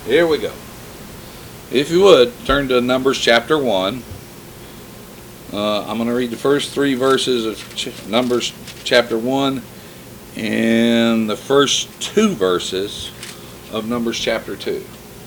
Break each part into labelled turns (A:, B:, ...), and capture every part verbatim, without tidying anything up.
A: Here we go. If you would, turn to Numbers chapter one. Uh, I'm going to read the first three verses of ch- Numbers chapter one and the first two verses of Numbers chapter two.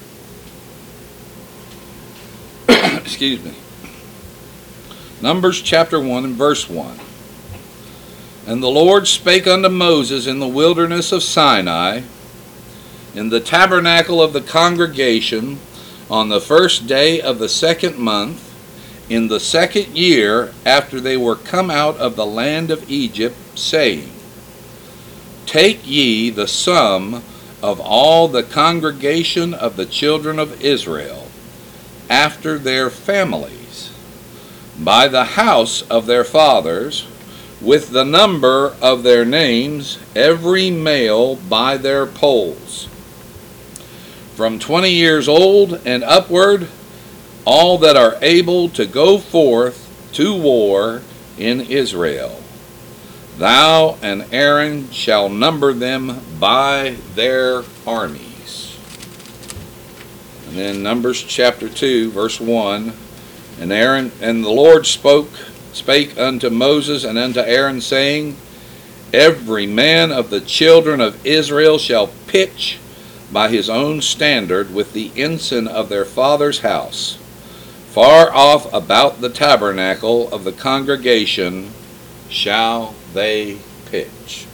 A: Excuse me. Numbers chapter one and verse one. And the Lord spake unto Moses in the wilderness of Sinai, in the tabernacle of the congregation, on the first day of the second month, in the second year after they were come out of the land of Egypt, saying, Take ye the sum of all the congregation of the children of Israel, after their families, by the house of their fathers, with the number of their names, every male by their polls, from twenty years old and upward, all that are able to go forth to war in Israel. Thou and Aaron shall number them by their armies. And then Numbers chapter two, verse one. And Aaron and the Lord spoke spake unto Moses and unto Aaron, saying, Every man of the children of Israel shall pitch by his own standard with the ensign of their father's house, far off about the tabernacle of the congregation shall they pitch.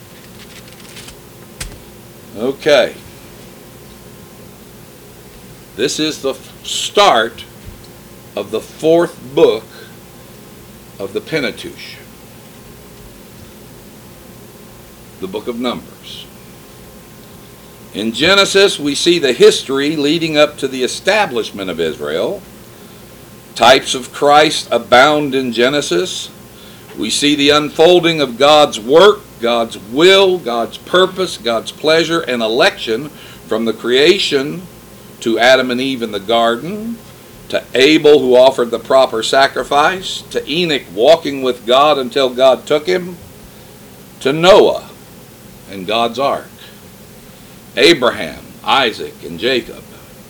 A: Okay. This is the start of the fourth book of the Pentateuch, the book of Numbers. In Genesis, we see the history leading up to the establishment of Israel. Types of Christ abound in Genesis. We see the unfolding of God's work, God's will, God's purpose, God's pleasure, and election from the creation to Adam and Eve in the garden, to Abel who offered the proper sacrifice, to Enoch walking with God until God took him, to Noah and God's ark, Abraham, Isaac, and Jacob.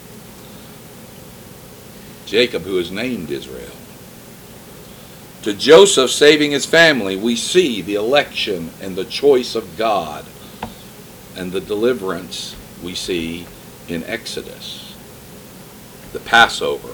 A: Jacob, who is named Israel. To Joseph saving his family, we see the election and the choice of God and the deliverance we see in Exodus, the Passover,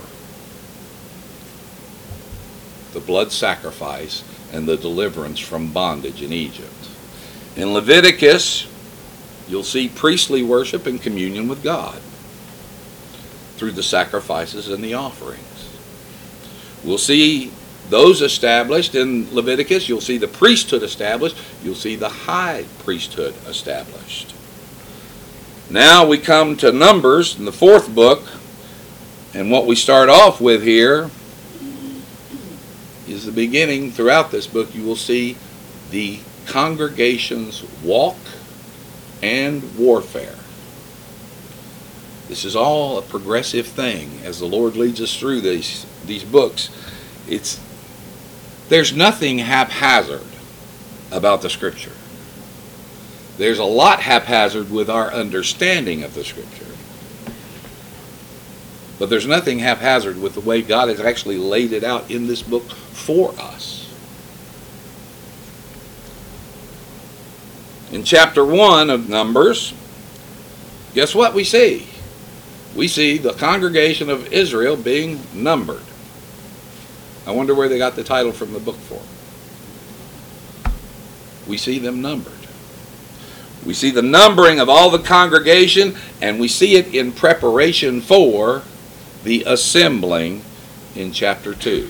A: the blood sacrifice, and the deliverance from bondage in Egypt. In Leviticus, you'll see priestly worship and communion with God through the sacrifices and the offerings. We'll see those established in Leviticus. You'll see the priesthood established. You'll see the high priesthood established. Now we come to Numbers in the fourth book, and what we start off with here is the beginning. Throughout this book you will see the congregation's walk and warfare. This is all a progressive thing as the Lord leads us through these these books. It's there's nothing haphazard about the Scripture. There's a lot haphazard with our understanding of the Scripture. But there's nothing haphazard with the way God has actually laid it out in this book for us. In chapter one of Numbers, guess what we see? We see the congregation of Israel being numbered. I wonder where they got the title from the book for. We see them numbered. We see the numbering of all the congregation, and we see it in preparation for the assembling in chapter two.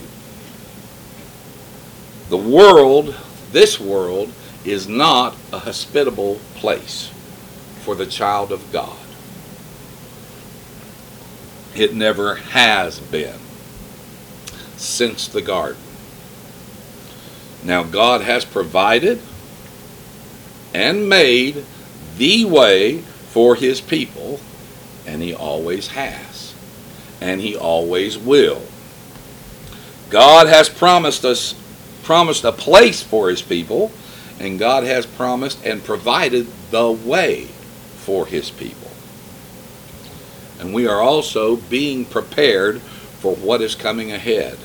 A: The world, this world, is not a hospitable place for the child of God. It never has been since the garden. Now God has provided and made the way for his people, and he always has, and he always will. God has promised us promised a place for his people, and God has promised and provided the way for his people. And we are also being prepared for what is coming ahead.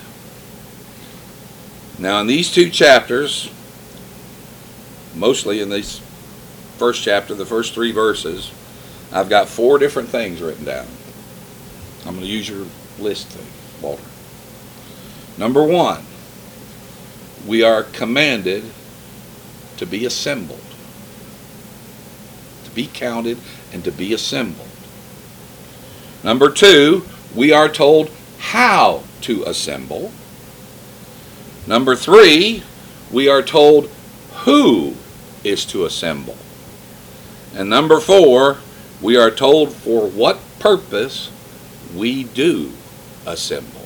A: Now, in these two chapters, mostly in this first chapter, the first three verses, I've got four different things written down. I'm going to use your list thing, Walter. Number one, we are commanded to be assembled, to be counted and to be assembled. Number two, we are told how to assemble. Number three, we are told who is to assemble. And number four, we are told for what purpose we do assemble.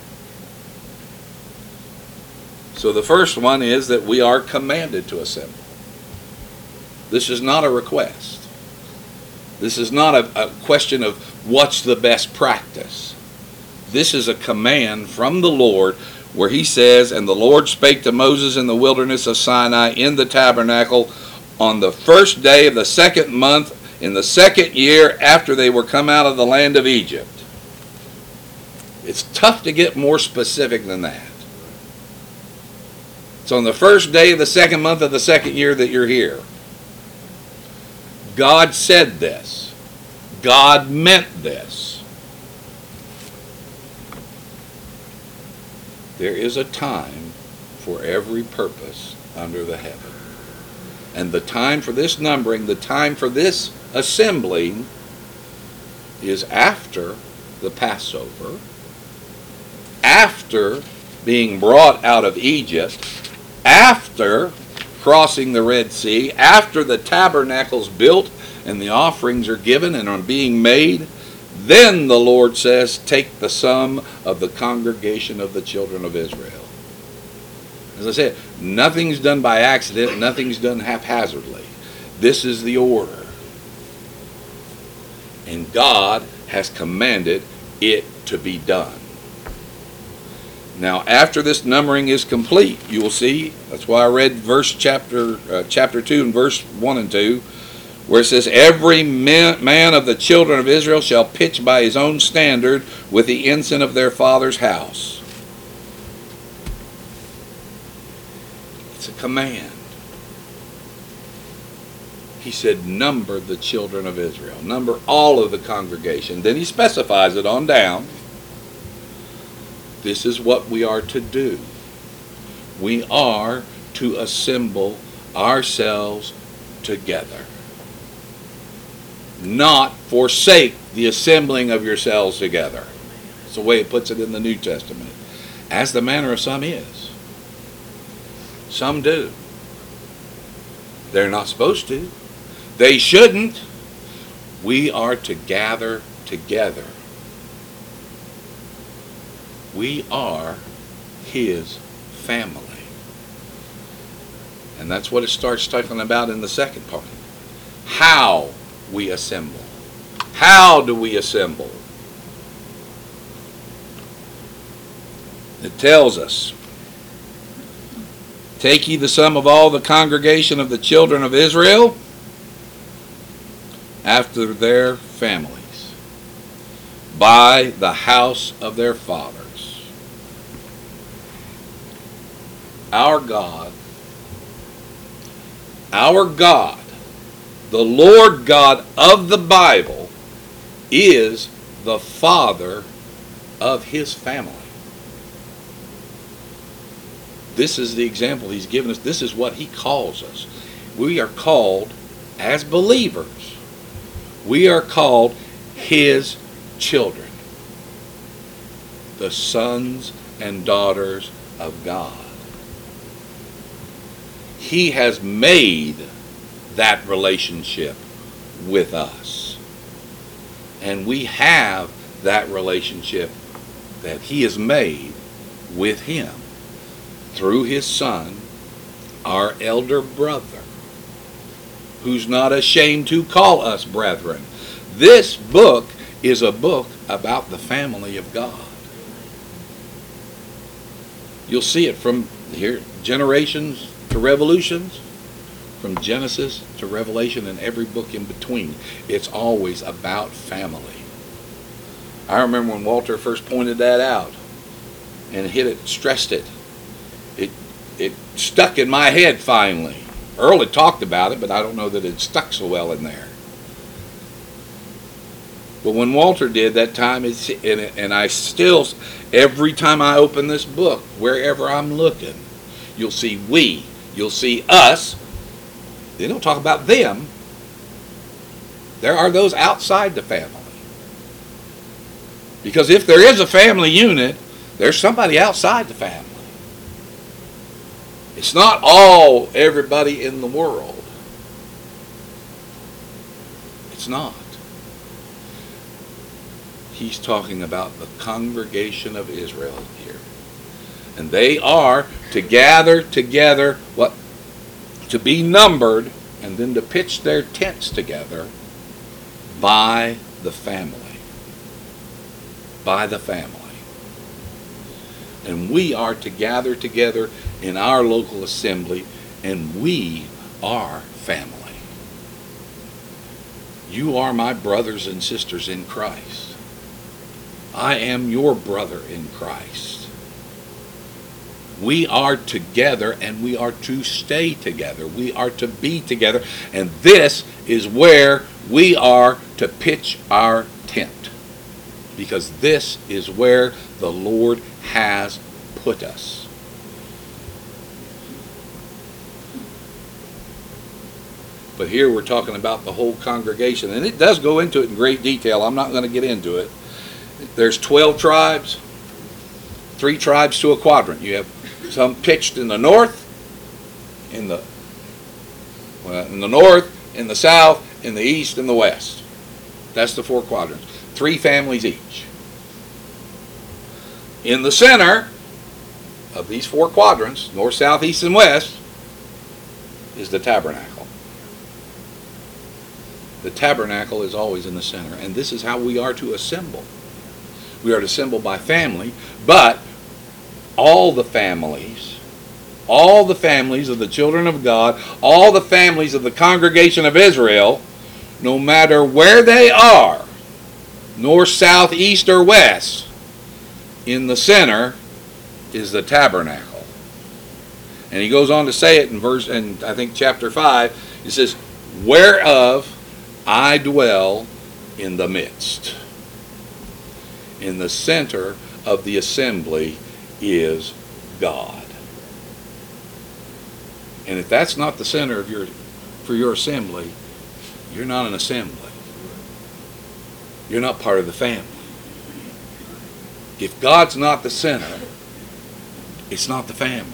A: So the first one is that we are commanded to assemble. This is not a request. This is not a, a question of what's the best practice. This is a command from the Lord where he says, "And the Lord spake to Moses in the wilderness of Sinai in the tabernacle on the first day of the second month in the second year after they were come out of the land of Egypt." It's tough to get more specific than that. It's on the first day of the second month of the second year that you're here. God said this. God meant this. There is a time for every purpose under the heaven. And the time for this numbering, the time for this assembling is after the Passover, after being brought out of Egypt, after crossing the Red Sea, after the tabernacle's built and the offerings are given and are being made. Then the Lord says, "Take the sum of the congregation of the children of Israel." As I said, nothing's done by accident, nothing's done haphazardly. This is the order. And God has commanded it to be done. Now, after this numbering is complete, you will see, that's why I read verse chapter uh, chapter two and verse one and two, where it says, "Every man of the children of Israel shall pitch by his own standard with the ensign of their father's house." It's a command. He said, number the children of Israel. Number all of the congregation. Then he specifies it on down. This is what we are to do. We are to assemble ourselves together. Not forsake the assembling of yourselves together. That's the way it puts it in the New Testament. As the manner of some is. Some do. They're not supposed to. They shouldn't. We are to gather together. We are his family. And that's what it starts talking about in the second part. How we assemble. How do we assemble? It tells us, "Take ye the sum of all the congregation of the children of Israel after their families, by the house of their fathers." Our God, our God, the Lord God of the Bible, is the Father of his family. This is the example he's given us. This is what he calls us. We are called, as believers, we are called his children, the sons and daughters of God. He has made that relationship with us. And we have that relationship that he has made with him through his Son, our elder brother, who's not ashamed to call us brethren. This book is a book about the family of God. You'll see it from here, generations to revolutions, from Genesis to Revelation, and every book in between. It's always about family. I remember when Walter first pointed that out and hit it, stressed it. It it stuck in my head finally. Earl had talked about it, but I don't know that it stuck so well in there. But when Walter did that time, it's, and, and I still, every time I open this book, wherever I'm looking, you'll see we, you'll see us. They don't talk about them. There are those outside the family. Because if there is a family unit, there's somebody outside the family. It's not all everybody in the world. It's not. He's talking about the congregation of Israel here. And they are to gather together, what? To be numbered, and then to pitch their tents together by the family. By the family. And we are to gather together in our local assembly, and we are family. You are my brothers and sisters in Christ. I am your brother in Christ. We are together, and we are to stay together. We are to be together, and this is where we are to pitch our tent, because this is where the Lord has put us. But here we're talking about the whole congregation, and it does go into it in great detail. I'm not going to get into it. There's twelve tribes, three tribes to a quadrant. You have some pitched in the north, in the well, in the north, in the south, in the east, and the west. That's the four quadrants. Three families each. In the center of these four quadrants, north, south, east, and west, is the tabernacle. The tabernacle is always in the center, and this is how we are to assemble. We are to assemble by family, but all the families, all the families of the children of God, all the families of the congregation of Israel, no matter where they are, north, south, east, or west, in the center is the tabernacle. And he goes on to say it in verse, in I think chapter five. He says, "Whereof I dwell in the midst." In the center of the assembly is God. And if that's not the center of your for your assembly, you're not an assembly. You're not part of the family. If God's not the center, it's not the family.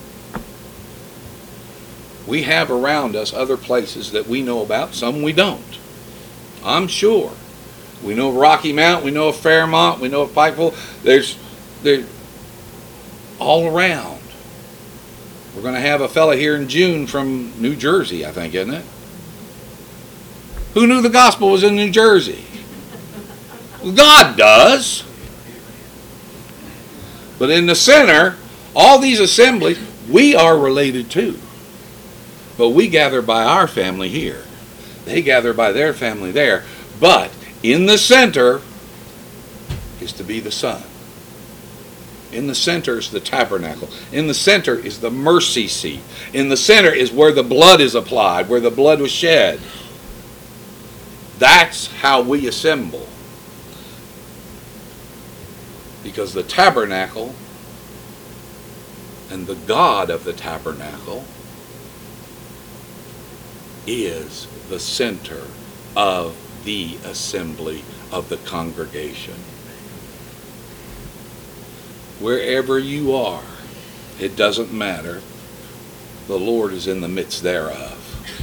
A: We have around us other places that we know about, some we don't. I'm sure. We know of Rocky Mount, we know of Fairmont, we know of Pikeville. There's, they're all around. We're going to have a fella here in June from New Jersey, I think, isn't it? Who knew the gospel was in New Jersey? God does. But in the center, all these assemblies, we are related to. But we gather by our family here. They gather by their family there. But in the center is to be the Son. In the center is the tabernacle. In the center is the mercy seat. In the center is where the blood is applied, where the blood was shed. That's how we assemble. Because the tabernacle and the God of the tabernacle is the center of the assembly of the congregation. Wherever you are, it doesn't matter. The Lord is in the midst thereof.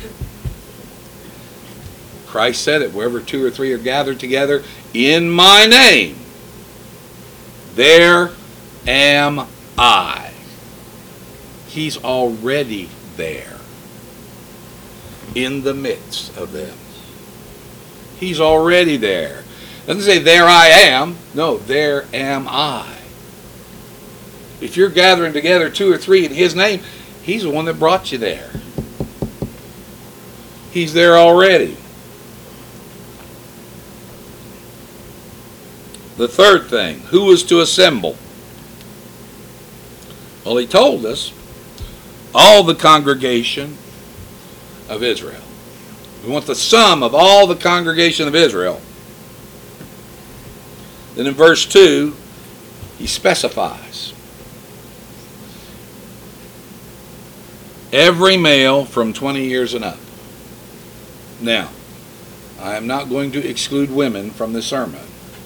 A: Christ said it, wherever two or three are gathered together in my name, there am I. He's already there in the midst of them. He's already there. It doesn't say there I am. No, there am I. If you're gathering together two or three in His name, He's the one that brought you there. He's there already. The third thing, who was to assemble? Well, he told us all the congregation of Israel. We want the sum of all the congregation of Israel. Then in verse two, he specifies every male from twenty years and up. Now, I am not going to exclude women from the sermon.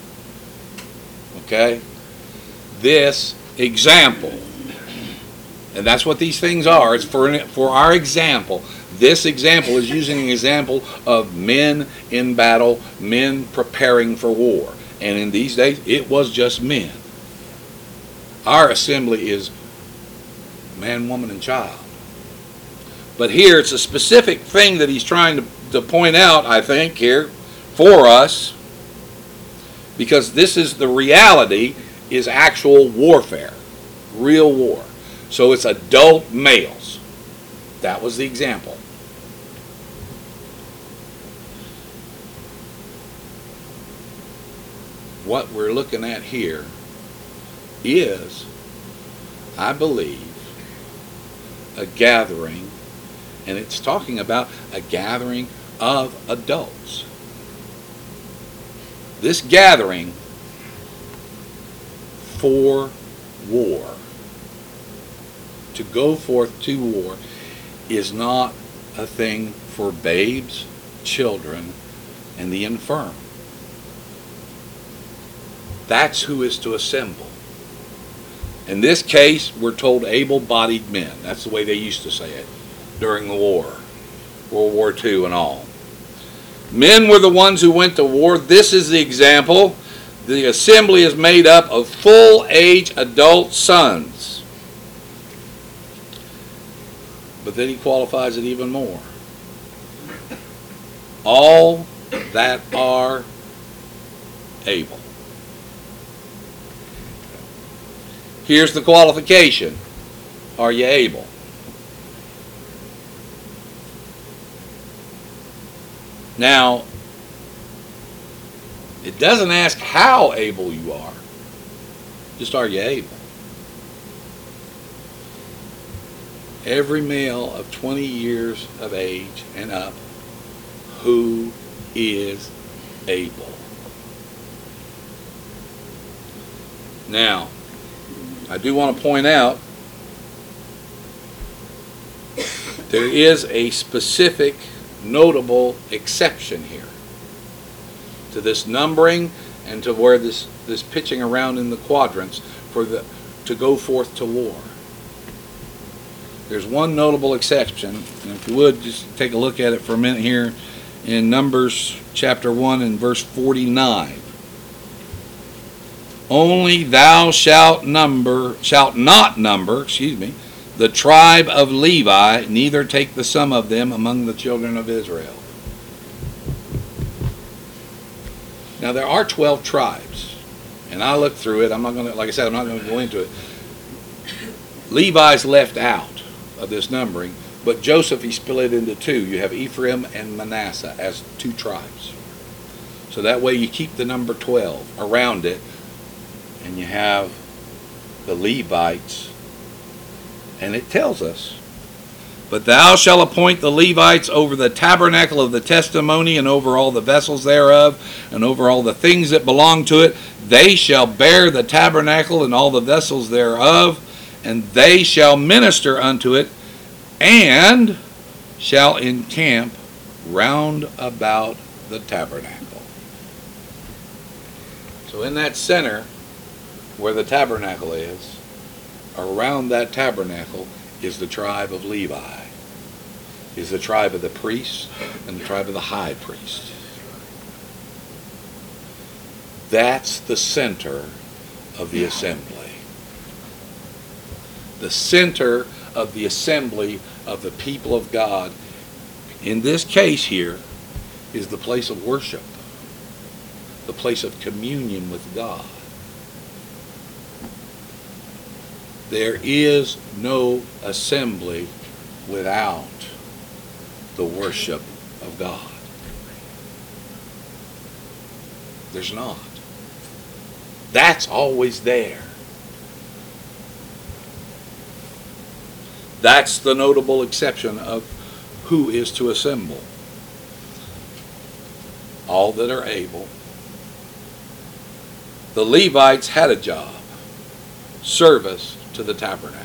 A: Okay? This example, and that's what these things are. It's for, for our example. This example is using an example of men in battle, men preparing for war. And in these days, it was just men. Our assembly is man, woman, and child. But here, it's a specific thing that he's trying to, to point out, I think, here for us. Because this is the reality, is actual warfare. Real war. So it's adult males. That was the example. What we're looking at here is, I believe, a gathering, and it's talking about a gathering of adults. This gathering for war, to go forth to war, is not a thing for babes, children, and the infirm. That's who is to assemble. In this case, we're told able-bodied men. That's the way they used to say it during the war, World War Two and all. Men were the ones who went to war. This is the example. The assembly is made up of full-age adult sons. But then he qualifies it even more. All that are able. Here's the qualification. Are you able? Now, it doesn't ask how able you are. Just are you able? Every male of twenty years of age and up who is able. Now, I do want to point out there is a specific notable exception here to this numbering and to where this, this pitching around in the quadrants for the to go forth to war. There's one notable exception, and if you would just take a look at it for a minute here in Numbers chapter one and verse forty-nine. Only thou shalt number, shalt not number, excuse me, the tribe of Levi, neither take the sum of them among the children of Israel. Now there are twelve tribes, and I looked through it. I'm not going to, like I said, I'm not going to go into it. Levi's left out of this numbering, but Joseph, he split it into two. You have Ephraim and Manasseh as two tribes. So that way you keep the number twelve around it, and you have the Levites, and it tells us, but thou shalt appoint the Levites over the tabernacle of the testimony, and over all the vessels thereof, and over all the things that belong to it. They shall bear the tabernacle and all the vessels thereof, and they shall minister unto it, and shall encamp round about the tabernacle. So in that center, where the tabernacle is, around that tabernacle is the tribe of Levi, is the tribe of the priests and the tribe of the high priest. That's the center of the assembly. The center of the assembly of the people of God, in this case here, is the place of worship, the place of communion with God. There is no assembly without the worship of God. There's not. That's always there. That's the notable exception of who is to assemble. All that are able. The Levites had a job. Service to the tabernacle.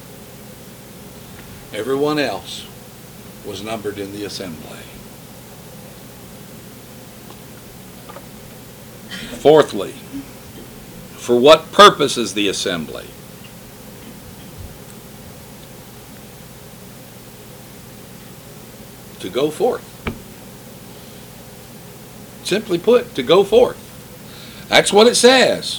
A: Everyone else was numbered in the assembly. Fourthly, for what purpose is the assembly? To go forth. Simply put, to go forth. That's what it says.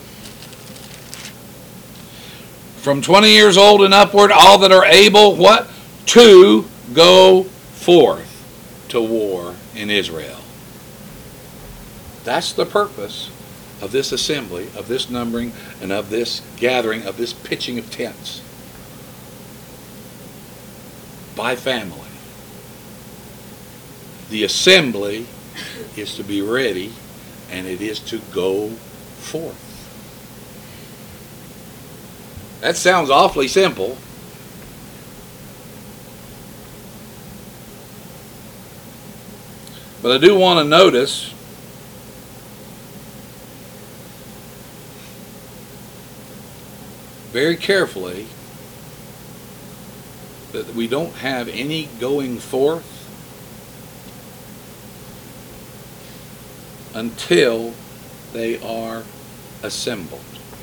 A: From twenty years old and upward, all that are able, what? To go forth to war in Israel. That's the purpose of this assembly, of this numbering, and of this gathering, of this pitching of tents. By family. The assembly is to be ready, and it is to go forth. That sounds awfully simple. But I do want to notice very carefully that we don't have any going forth until they are assembled.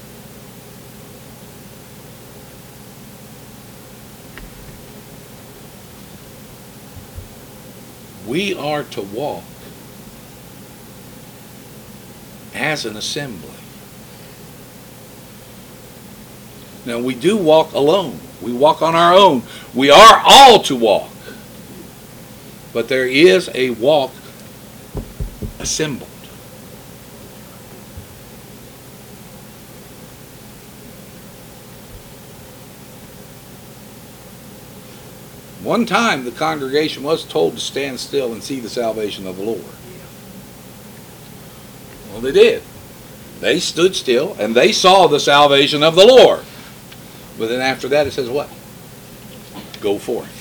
A: We are to walk as an assembly. Now, we do walk alone. We walk on our own. We are all to walk. But there is a walk assembled. One time the congregation was told to stand still and see the salvation of the Lord. Well, they did. They stood still and they saw the salvation of the Lord. But then after that it says what? Go forth.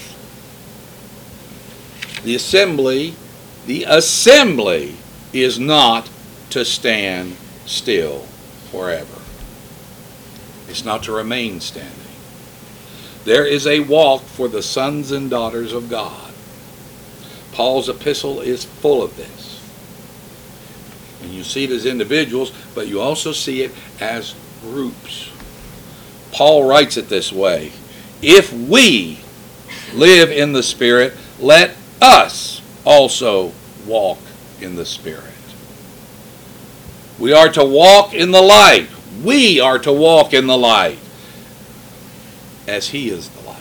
A: The assembly, the assembly is not to stand still forever. It's not to remain standing. There is a walk for the sons and daughters of God. Paul's epistle is full of this. And you see it as individuals, but you also see it as groups. Paul writes it this way: if we live in the Spirit, let us also walk in the Spirit. We are to walk in the light. We are to walk in the light as He is the light.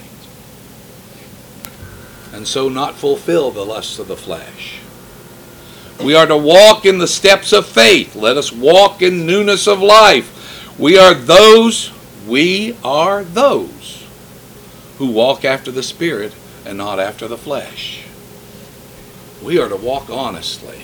A: And so not fulfill the lusts of the flesh. We are to walk in the steps of faith. Let us walk in newness of life. We are those, we are those who walk after the Spirit and not after the flesh. We are to walk honestly.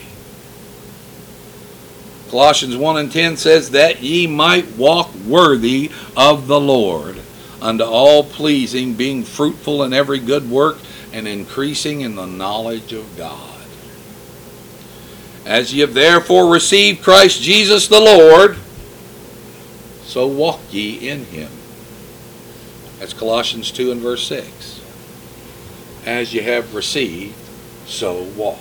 A: Colossians one and ten says, that ye might walk worthy of the Lord, unto all pleasing, being fruitful in every good work, and increasing in the knowledge of God. As ye have therefore received Christ Jesus the Lord, so walk ye in Him. That's Colossians two and verse six. As ye have received, so walk.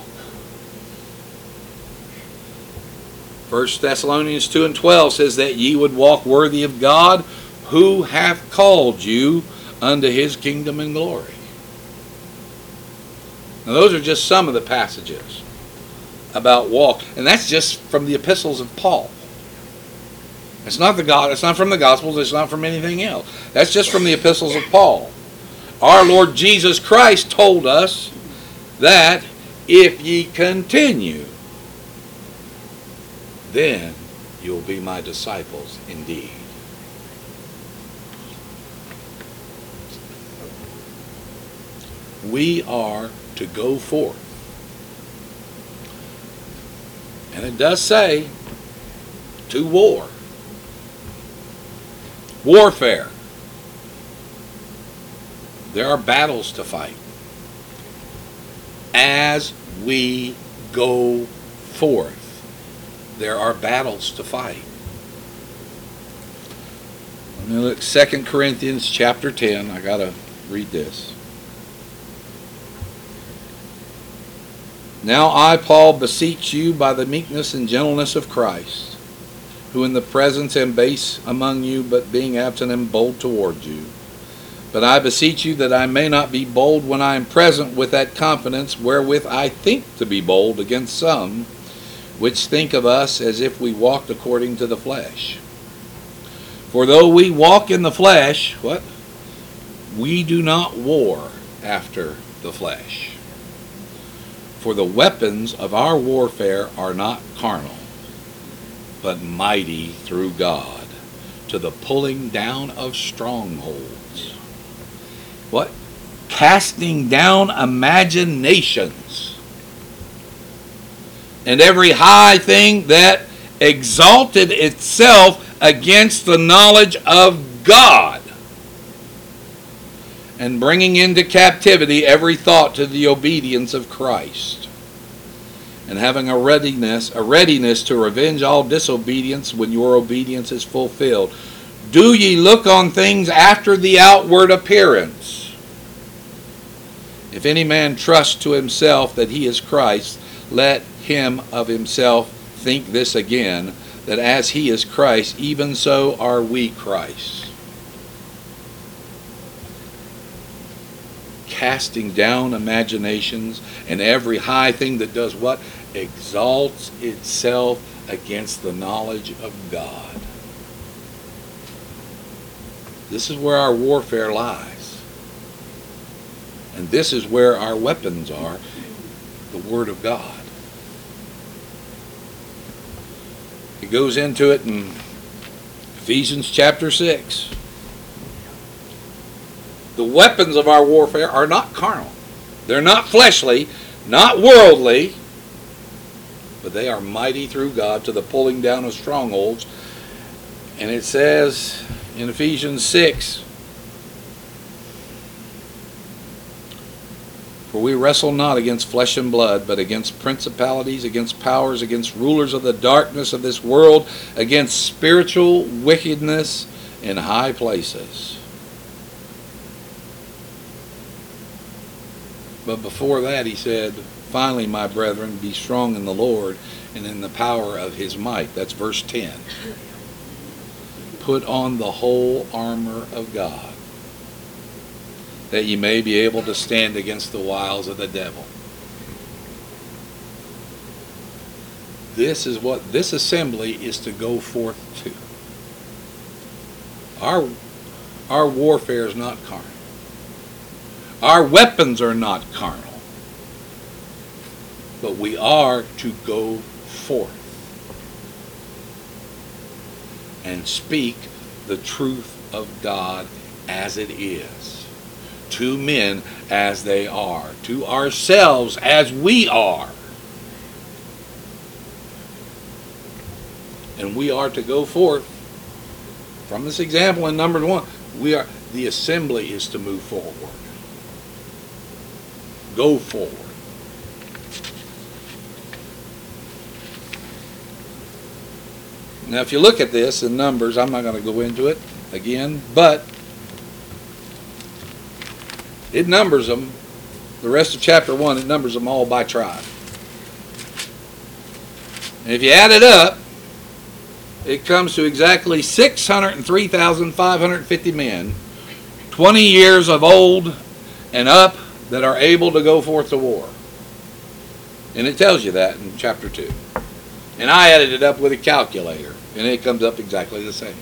A: First Thessalonians two and twelve says that ye would walk worthy of God, who hath called you unto His kingdom and glory. Now those are just some of the passages about walk, and that's just from the epistles of Paul. It's not the God. It's not from the Gospels. It's not from anything else. That's just from the epistles of Paul. Our Lord Jesus Christ told us that if ye continue, then you'll be my disciples indeed. We are to go forth. And it does say, to war. Warfare. There are battles to fight. As we go forth, there are battles to fight. Let me look, Second Corinthians chapter ten. I got to read this. Now I, Paul, beseech you by the meekness and gentleness of Christ, who in the presence am base among you, but being absent am bold toward you. But I beseech you that I may not be bold when I am present with that confidence wherewith I think to be bold against some, which think of us as if we walked according to the flesh. For though we walk in the flesh, what? We do not war after the flesh. For the weapons of our warfare are not carnal, but mighty through God, to the pulling down of strongholds. What? Casting down imaginations and every high thing that exalted itself against the knowledge of God, and bringing into captivity every thought to the obedience of Christ, and having a readiness, a readiness to revenge all disobedience when your obedience is fulfilled. Do ye look on things after the outward appearance? If any man trust to himself that he is Christ, let him of himself think this again, that as he is Christ, even so are we Christ. Casting down imaginations and every high thing that does what? Exalts itself against the knowledge of God. This is where our warfare lies. And this is where our weapons are, the Word of God. He goes into it in Ephesians chapter six. The weapons of our warfare are not carnal. They're not fleshly, not worldly, but they are mighty through God to the pulling down of strongholds. And it says in Ephesians six, for we wrestle not against flesh and blood, but against principalities, against powers, against rulers of the darkness of this world, against spiritual wickedness in high places. But before that he said, finally, my brethren, be strong in the Lord and in the power of his might. That's verse ten. Put on the whole armor of God, that ye may be able to stand against the wiles of the devil. This is what this assembly is to go forth to. Our, our warfare is not carnal. Our weapons are not carnal. But we are to go forth and speak the truth of God as it is. To men as they are. To ourselves as we are. And we are to go forth. From this example in Numbers one, we are, the assembly is to move forward. Go forward. Now if you look at this in Numbers, I'm not going to go into it again, but it numbers them, the rest of chapter one, it numbers them all by tribe. And if you add it up, it comes to exactly six hundred three thousand five hundred fifty men, twenty years of old and up, that are able to go forth to war. And it tells you that in chapter two. And I added it up with a calculator, and it comes up exactly the same.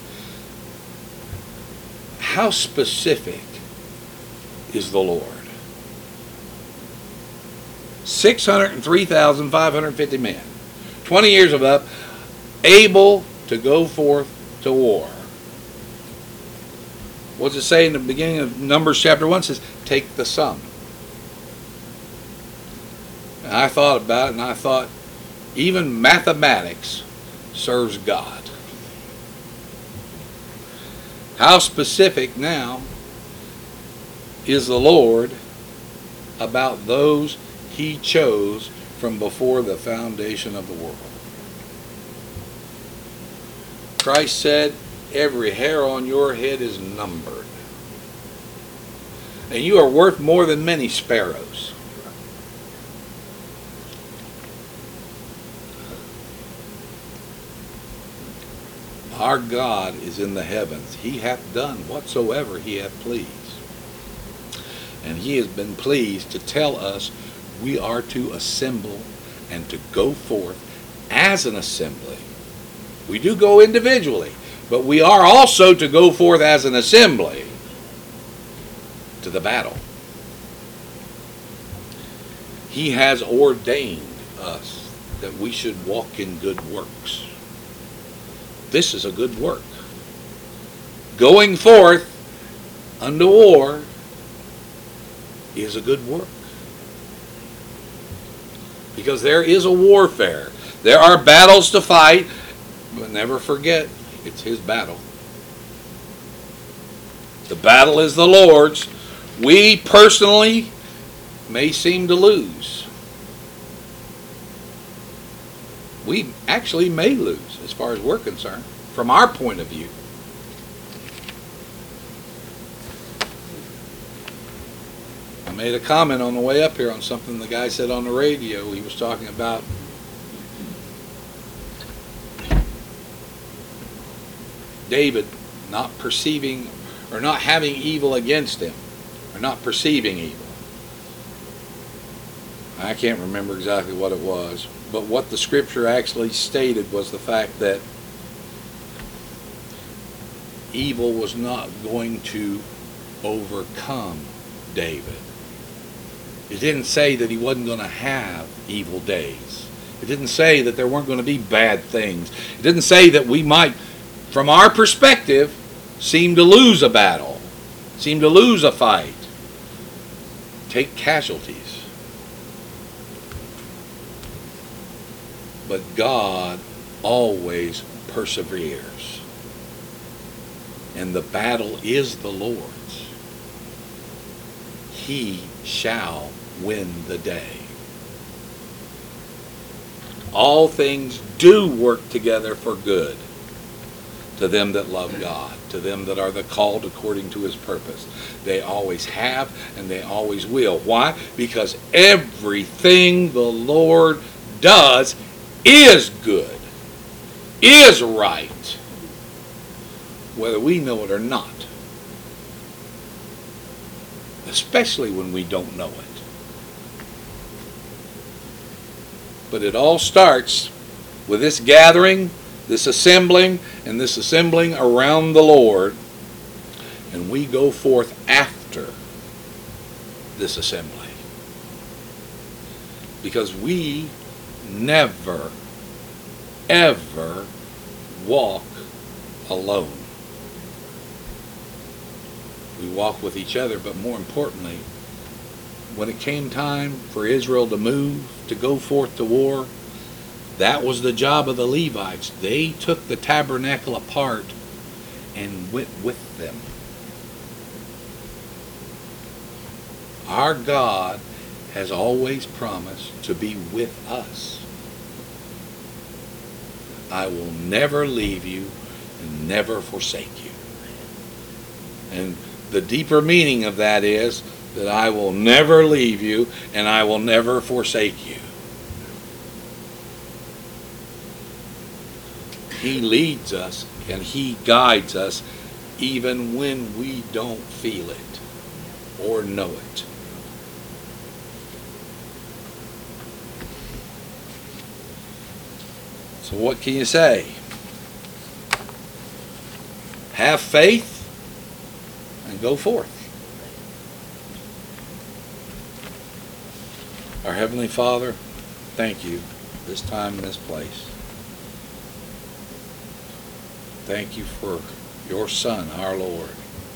A: How specific is the Lord? six hundred three thousand five hundred fifty men, twenty years of up, able to go forth to war. What's it say in the beginning of Numbers chapter one? It says, take the sum. And I thought about it, and I thought, even mathematics serves God. How specific now is the Lord about those he chose from before the foundation of the world? Christ said, every hair on your head is numbered. And you are worth more than many sparrows. Our God is in the heavens. He hath done whatsoever he hath pleased. And he has been pleased to tell us we are to assemble and to go forth as an assembly. We do go individually, but we are also to go forth as an assembly to the battle. He has ordained us that we should walk in good works. This is a good work. Going forth unto war is a good work. Because there is a warfare. There are battles to fight, but never forget, it's his battle. The battle is the Lord's. We personally may seem to lose. We actually may lose as far as we're concerned, from our point of view. I made a comment on the way up here on something the guy said on the radio. He was talking about David not perceiving or not having evil against him, or not perceiving evil. I can't remember exactly what it was, but what the scripture actually stated was the fact that evil was not going to overcome David. It didn't say that he wasn't going to have evil days. It didn't say that there weren't going to be bad things. It didn't say that we might, from our perspective, seem to lose a battle, seem to lose a fight, take casualties. But God always perseveres. And the battle is the Lord's. He shall win the day. All things do work together for good to them that love God, to them that are the called according to his purpose. They always have and they always will. Why? Because everything the Lord does is good, is right, whether we know it or not. Especially when we don't know it. But it all starts with this gathering, this assembling, and this assembling around the Lord. And we go forth after this assembly. Because we never, ever walk alone. We walk with each other, but more importantly, when it came time for Israel to move, to go forth to war, that was the job of the Levites. They took the tabernacle apart and went with them. Our God has always promised to be with us. I will never leave you and never forsake you. And the deeper meaning of that is that I will never leave you and I will never forsake you. He leads us and he guides us even when we don't feel it or know it. So what can you say? Have faith and go forth. Our Heavenly Father, thank you this time in this place. Thank you for your Son, our Lord.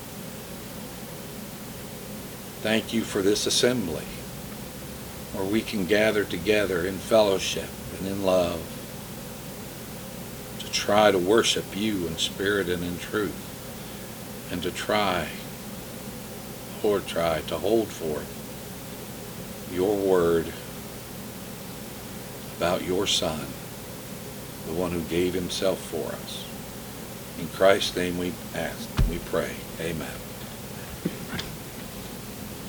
A: Thank you for this assembly where we can gather together in fellowship and in love to try to worship you in spirit and in truth. and to try, Lord, try to hold forth your word about your Son, the one who gave himself for us. In Christ's name we ask, we pray. Amen.